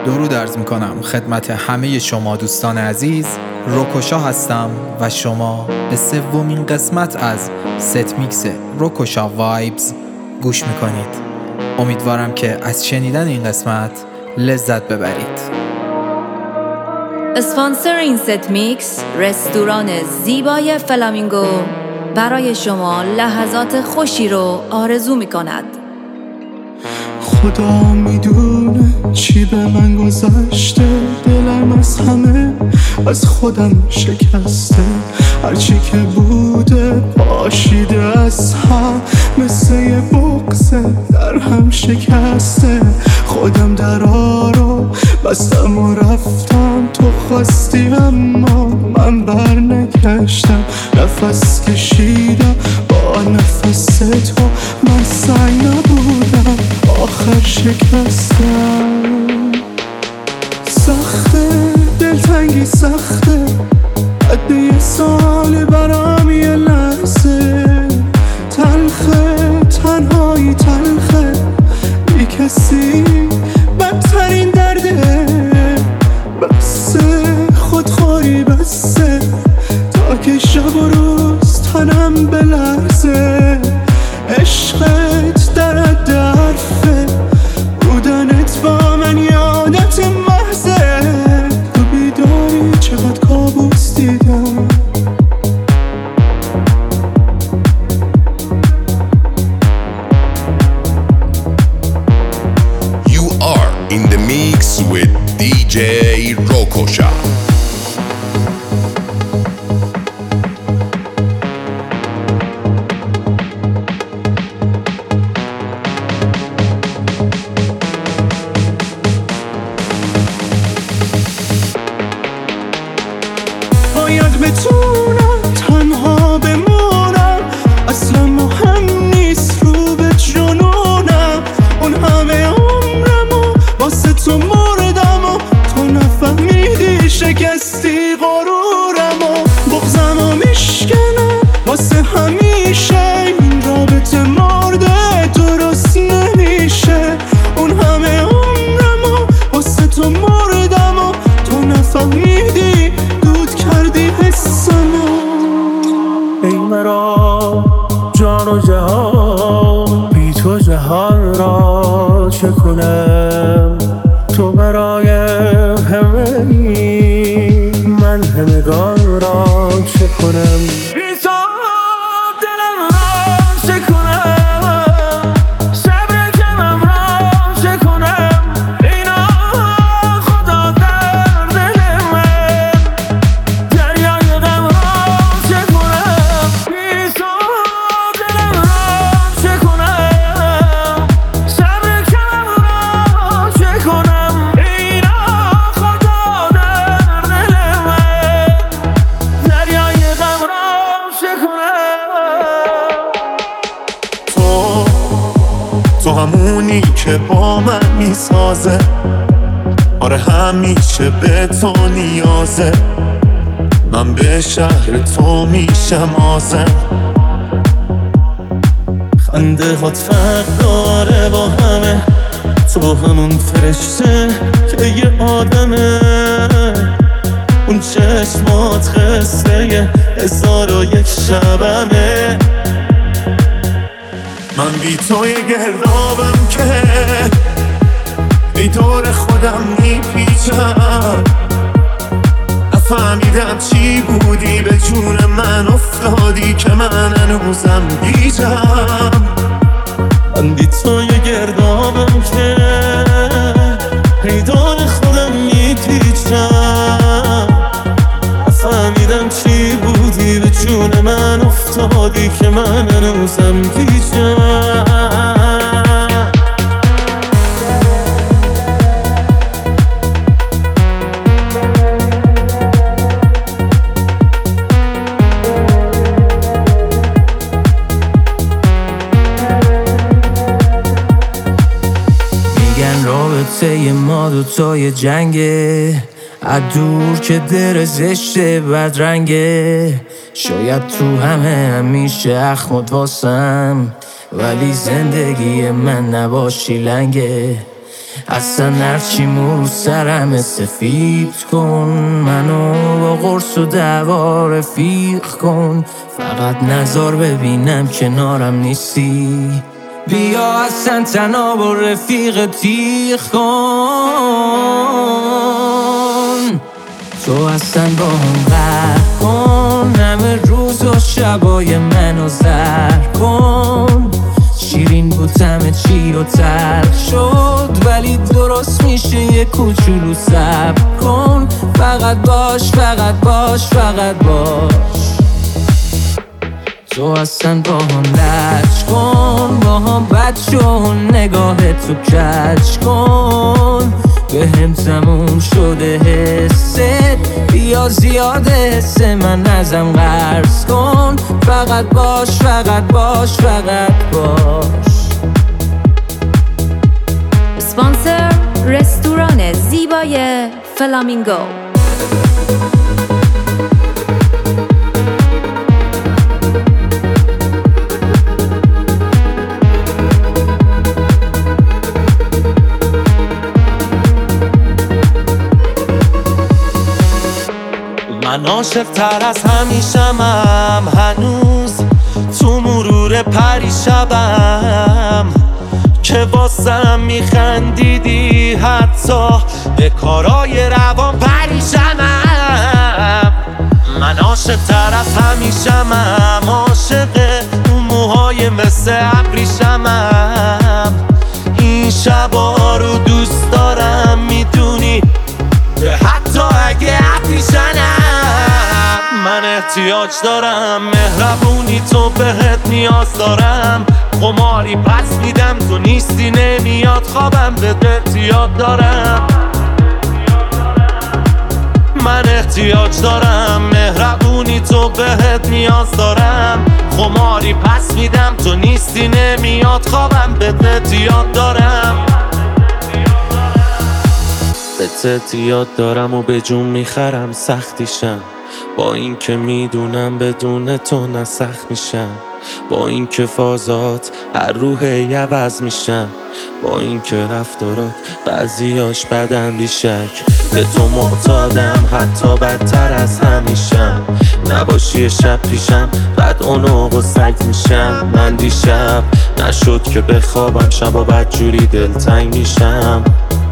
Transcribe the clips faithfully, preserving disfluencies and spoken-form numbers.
درود عرض میکنم خدمت همه شما دوستان عزیز. روکوشا هستم و شما به سومین قسمت از ست میکس روکوشا وایبز گوش میکنید. امیدوارم که از شنیدن این قسمت لذت ببرید. اسپانسر این ست میکس رستوران زیبای فلامینگو برای شما لحظات خوشی رو آرزو میکند. خدا میدونه چی به من گذشته، دلم از همه از خودم شکسته، هرچی که بوده پاشیده از هم، مثل یه بغض در هم شکسته. خودم درا رو بستم و رفتم، تو خواستی اما من بر نگشتم، نفس کشیدم با نفس تو، من سعی نبودم آخر شکستم. سخته دلتنگی سخته، عد یه سال برام یه لحظه، تلخه تنهایی تلخه، بی کسی بدترین درده، بسه خودخوری بسه، تا که شب و روز تنم بلرزه، عشقت در حد حرفه، بودنت با من یادت محضه، تو بیداری چقدر کابوس دیدم. You are in the mix with دی جی روکوشا. باید بتونم تنها بمونم، اصلا مهم نیست رو به جنونم، اون همه عمرمو واسه تو مردم و تو نفهمیدی شکستی غرورمو، بغضمو میشکنم واسه همیشه، این رابطه مرده درست نمیشه، اون همه عمرمو واسه تو مردم و تو نفهمیدی کردی حسمو. ای مرا جان و جهان، بی تو جهان را چه کنم، تو برای همه ای، من همگان را چه کنم، بی تو دلم را چه کنم، صبر کمم را چه کنم، اینا خدا در دل من، دریای غم را چه کنم، بی تو دلم را چه کنم، صبر کمم را چه کنم، اینا خدا در دل من، دریای غم را چه کنم. تو تو همونی که با من میسازه، آره همیشه به تو نیازه، من به شهر تو میشم آزم، خنده هات فرق داره با همه، تو همون فرشته که یه آدمه، اون چشمات قصه هزار و یک شبمه، من بی تو یه گردابم که ای دور خودم میپیچم، نفهمیدم چی بودی به جون من افتادی که من هنوزم گیجم، من بی تو یه گردابم که ای دور خودم میپیچم، نفهمیدم چی بودی به جون من افتادی که من هنوزم گیجم. رابطه ما دوتای جنگه، از دور که در زشته بدرنگه، شاید تو همه همیشه اخمت واسم، ولی زندگی من نباشی لنگه، اصلا هرچی مو سرم سفید کن، منو با قرص و دعوا رفیق کن، فقط نظر ببینم کنارم نیستی، بیا اصلا تناب و رفیق تیغ کن. تو اصلا با هم قهر کن، همه روز و شبای منو زهر کن، شیرین بود همه چی و تلخ شد، ولی درست میشه یه کوچولو صبر کن، فقط باش فقط باش فقط باش. تو اصلا با هم لج کن، با هم بد شو، نگاه تو کج کن، به هم تموم شده حست، بیا زیاده حس من ازم قرض کن، فقط باش فقط باش فقط باش. اسپانسر رستوران زیبای فلامینگو. من عاشق تر از همیشمم، هنوز تو مرور پریشبم که واسم میخندیدی، حتی به کارای روان پریشمم. من عاشق تر از همیشمم، عاشق اون موهای مثل ابریشمم، این شبا رو دوست دارم میدونی، حتی اگه ابریشمم. من احتیاج دارم مهربونی تو، بهت نیاز دارم، قماری پس میدم تو نیستی نمیاد خوابم، بهت احتیاج دارم. من احتیاج دارم مهربونی تو، بهت نیاز دارم، قماری پس میدم تو نیستی نمیاد خوابم، بهت احتیاج دارم. بهت احتیاج دارم و به جون میخرم سختیشم، با این که میدونم بدون تو نسخت میشم، با این که فازات هر روح عوض میشم، با این که رفتارات بعضیاش بدن بیشک، به تو معتادم حتی بدتر از همیشم، نباشی شب پیشم بعد اونو و سگ میشم. من دیشب نشد که بخوابم، شبا بدجوری دلتنگ میشم.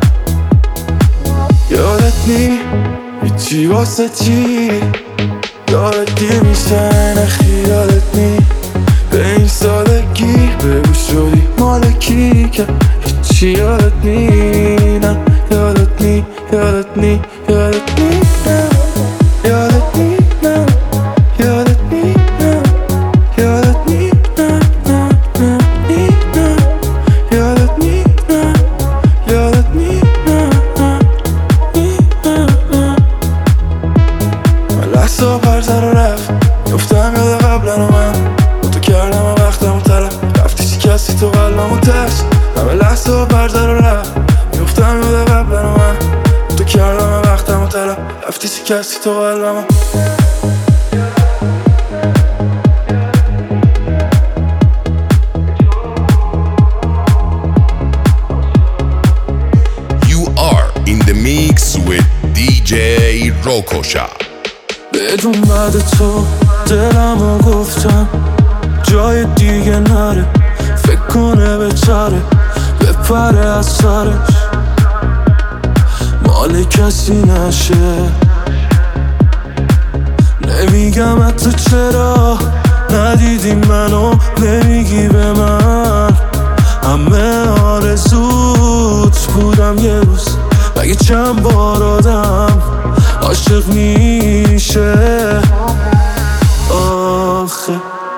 یادت نی هیچی واسه چی، یادت دی میشه نخی، یادت نی به این سادگی بگو شدی مالکی که هیچی، یادت نی نه، یادت نی یادت نی یادت نی نه، یادت نی نه، یادت نی نه، یادت نی نه نه نه نی نه، یادت نی نه، یادت نی نه نه نی نه نه. من لحظه پرزر و رفت، گفتم یاد قبلا و من با تو کردم و وقتم و طلب، رفتی شکستی تو قلبم و ترس، همه لحظه پرزر و رفت، گفتم یاد قبلا و من با تو کردم و وقتم و طلب، رفتی شکستی تو قلبم و In the mix with دی جی روکوشا. بدون بعد تو دلمو گفتم جای دیگه نره، فکر کنه به چاره بپره از سرش، مال کسی نشه. نمیگم حتی چرا ندیدی منو، نمیگی به من همه آرزوت بودم یه روز، مگه چند بار آدم عاشق میشه آخه.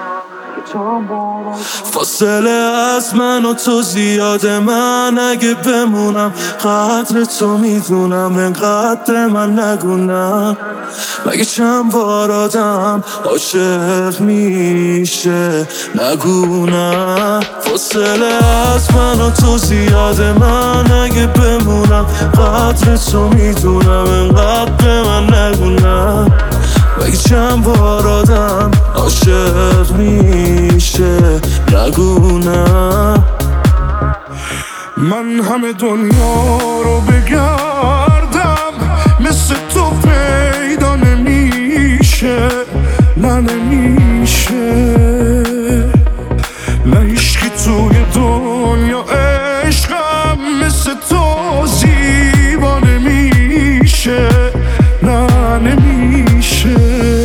فاصله از من و تو زیاده، من اگه بمونم قدر تو میدونم، انقدر من نگونم، مگه چند بار آدم عاشق میشه نگونم. فاصله از من و تو زیاده، من اگه بمونم قدر تو میدونم، انقدر من نگونم، مگه چند بار آدم عاشق میشه نگونم. من همه دنیا رو بگردم مثل تو پیدا نمیشه، نه نمیشه، نه هیچکی توی دنیا عشقم مثل تو زیبا نمیشه، نه نمیشه.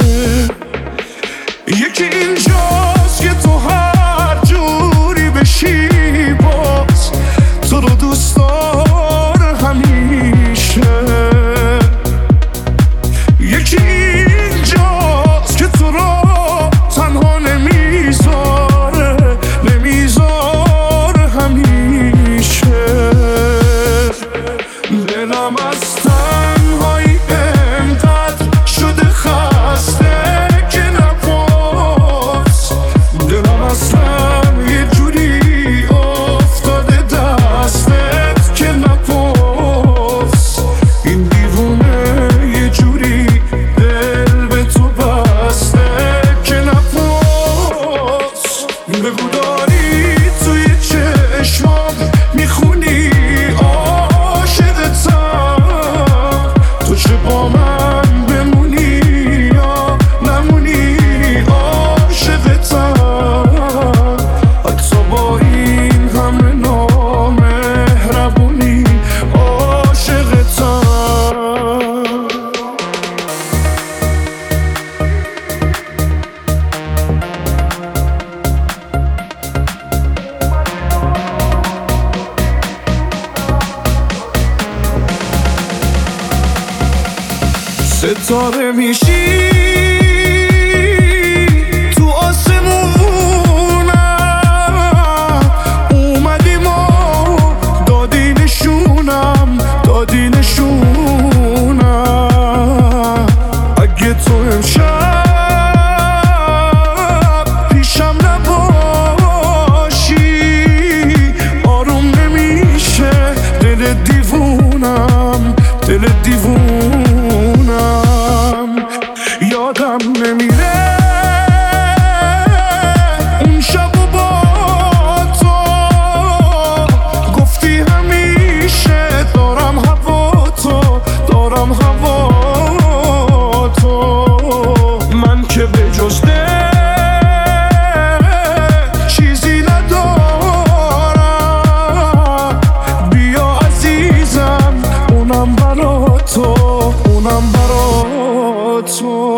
یکی اینجاست که تو هر جوری بشی باز تو رو دوست داره همیشه. یکی اینجاست که تو رو تنها نمیذاره، نمیذاره همیشه. دلم از تنهایی انقدر شده خسته که نپرس، دلم اصلا یه جوری افتاده دستت که نپرس. این دیوونه یه جوری دل به تو بسته که نپرس. بگو داری توی چشمام میخونی عاشقتم، تو چه با من بمونی یا نمونی عاشقتم. حتی با این همه نامهربونی عاشقتم. ستاره میشی تو آسمونم، اومدیم و دادی نشونم، دادی نشونم. اگه تو امشب پیشم نباشی آروم نمیشه دل دیوونم، دل دیوونم. یادم نمیره اون شب و با تو گفتی همیشه دارم هوا تو، دارم هوا تو. من که به جز دل چیزی ندارم، بیا عزیزم اونم برا تو، اونم برا تو.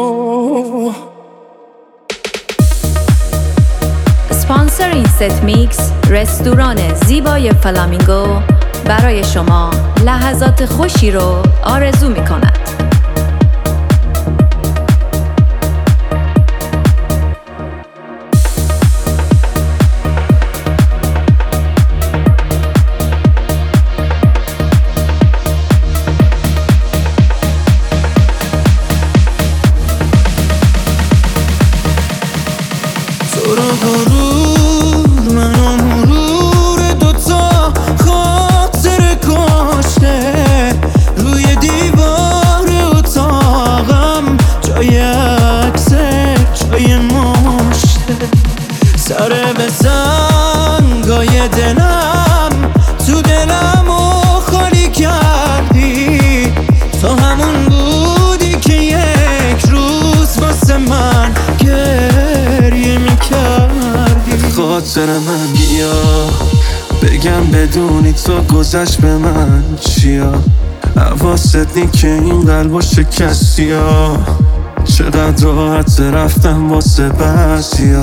اسپانسر این ست میکس رستوران زیبای فلامینگو برای شما لحظات خوشی رو آرزو می کند. تو رو غرور منو مرور دوتا خاطر کاشته روی دیوار اتاقم، جای عکسه جای مشته. سر به سنگای دلم تو دلمو خالی کردی، تو همون بودی که یک روز واسه من گریه میکردی. خاطر من بیا بگم بدونی تو گذشت به من چیا، حواست نی که این قلبو شکستی ها. چقدر راحت رفتم واسه بعضیا،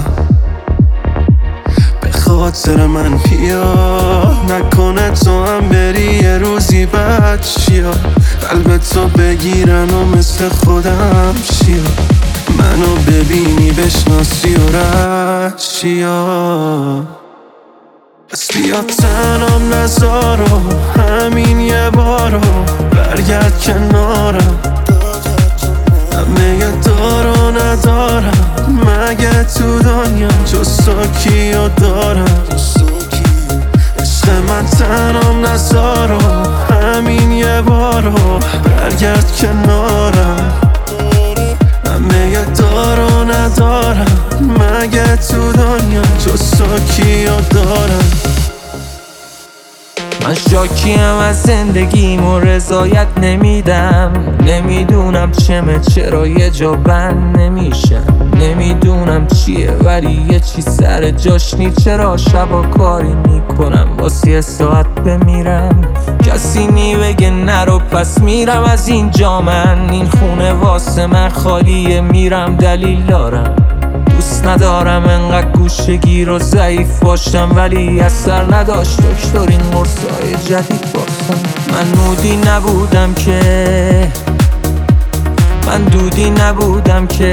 به خاطر من بیا نکنه تو هم بری یه روزی بد چیا، قلب تو بگیرن و مثل خودم چیا، منو ببینی بشناسی و رد چیا. بس بیا تنم نذارو همین یه بارو برگرد کنارم، همه یه دارو ندارم مگه تو دنیا جز تو کیو دارم. عشق من تنم نذارو همین یه بارو برگرد کنارم، همه یه دارو ندارم مگه تو دنیا جز تو کیو دارم. من شاکیم از زندگیم و رضایت نمیدم. نمیدونم چمه چرا یه جا بند نمیشم. نمیدونم چیه ولی یه چی سر جاش نی. چرا شبا کاری میکنم واسه یه ساعت بمیرم. کسی نی بگه نرو پس میرم از اینجا. من این خونه واسه من خالیه میرم دلیل دارم. دوست ندارم انقدر گوشگیر و ضعیف باشم ولی اثر نداشت دکتر این قرصای جدید باشم. من نودی نبودم که من دودی نبودم که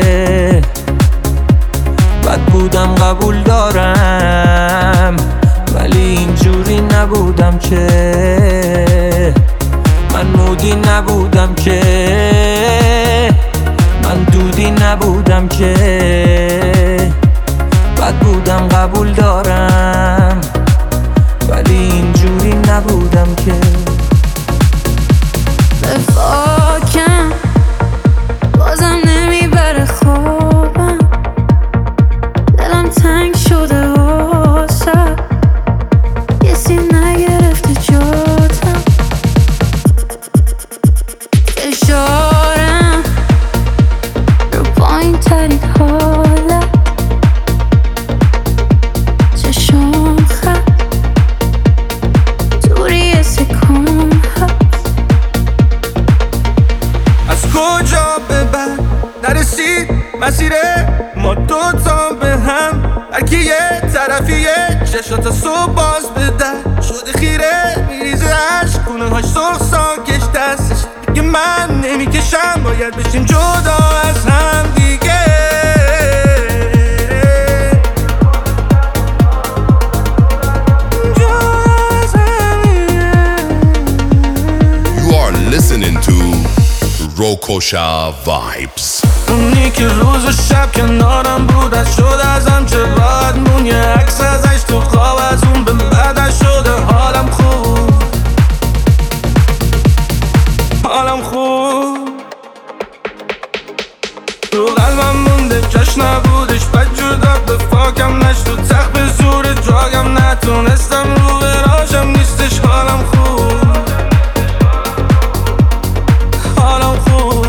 بد بودم قبول دارم ولی اینجوری نبودم که من نودی نبودم که من دودی نبودم که بد بودم قبول دارم ولی اینجوری نبودم که بفاکم بازم نمیبره خوابم. دلم تنگ شده واسه کسی نگرفته جاتم. فشارم رو پایین ترین حاله چشم خط دوری سکون هست. از کجا به بعد نرسید مسیره ما دوتا به هم. هرکی یه طرفیه چشات صبح باز بده شده خیره میریزه عشق کنه هاش سرخ ساکش دستش دیگه من نمیکشم. باید بشیم جدا از هم دیگه. You are listening to Rokosha Vibes. اونی که روز و شب کنارم بود از شده ازم چه راحت مون. یه عکس ازش تو خواب از اون به بعدش شده حالم خوب حالم خوب. تو قلبم مونده جاش نبودش بد جدا به فاکم نشد. تخت به زور جاگم نتونستم رو براشم نیستش حالم خوب حالم خوب.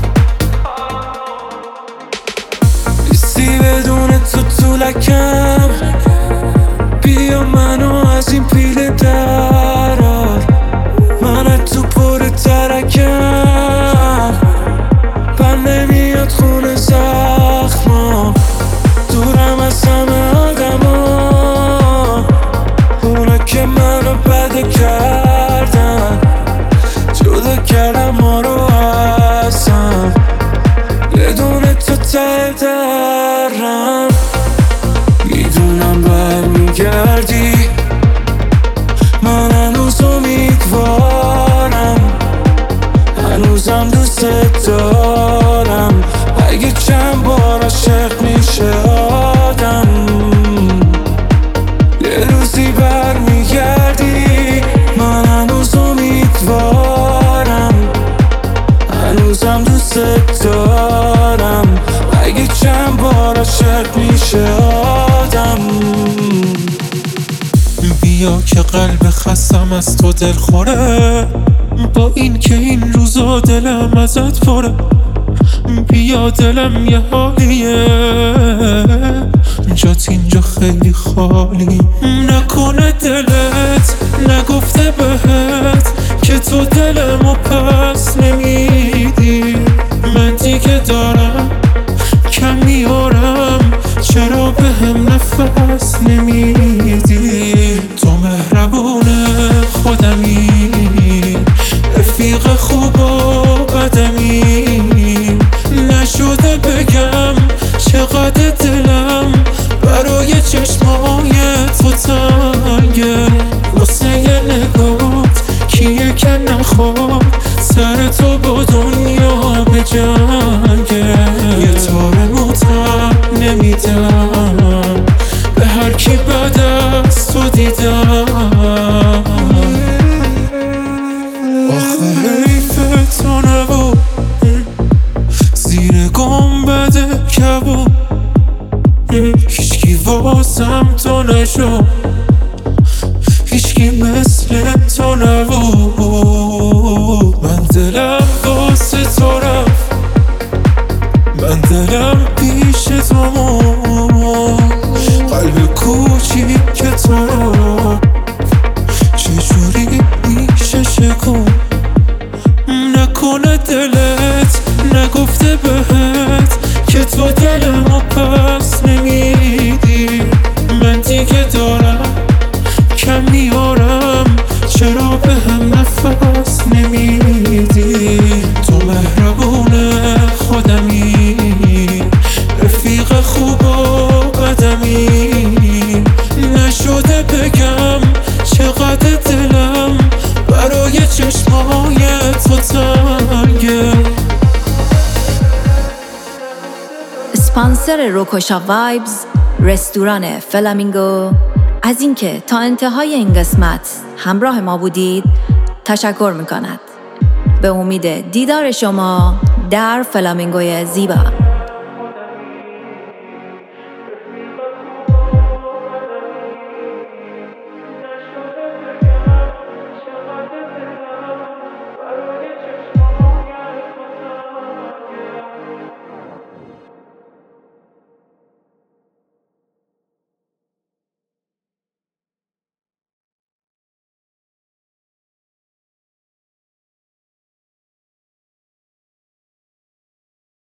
بدون تو طولکم بیا منو از این پیله درار. من تو پر ترکم بر نمیاد خونه زخما. دورم از همه آدما اونا که منو بده کردن. جدا کردم ما رو ازم بدون تو ته درم. میدونم برمیگردی من هنوز امیدوارم. هنوزم دوست دارم. اگه چند بار عاشق میشه آدم یه روزی برمیگردی. من هنوز امیدوارم. هنوزم دوست دارم. اگه چند بار عاشق میشه آدم. بیا که قلب خستم از تو دل خوره با این که این روزا دلم ازت پره. بیا دلم یه حالیه جات اینجا خیلی خالی. نکنه دلت نگفته بهت که تو دلمو پس نمیدی. من دیگه دارم کم میارم چرا به هم نفس نمیدی. تو مهربون خودمی رفیق خوب و بدمی. نشده بگم چقدر دلم برای چشمای تو تنگه هیچکی مثل تو نبود. من دلم واسه تو رفت، من دلم پیش تو مون، قلب کوچیک تو چجوری میشه شکن؟ نکنه دلت نگفته بهت که تو دلمو پس نمیدی. من دیگه دارم کم میارم، چرا به هم نفس نمیدی؟ تو مهربونه خودمی، رفیق خوب و قدمی، نشده بگم چقدر دلم برای چشمای تو تنگه. اسپانسر روکوشا وایبز رستوران فلامینگو. از اینکه تا انتهای این قسمت همراه ما بودید تشکر میکند. به امید دیدار شما در فلامینگوی زیبا.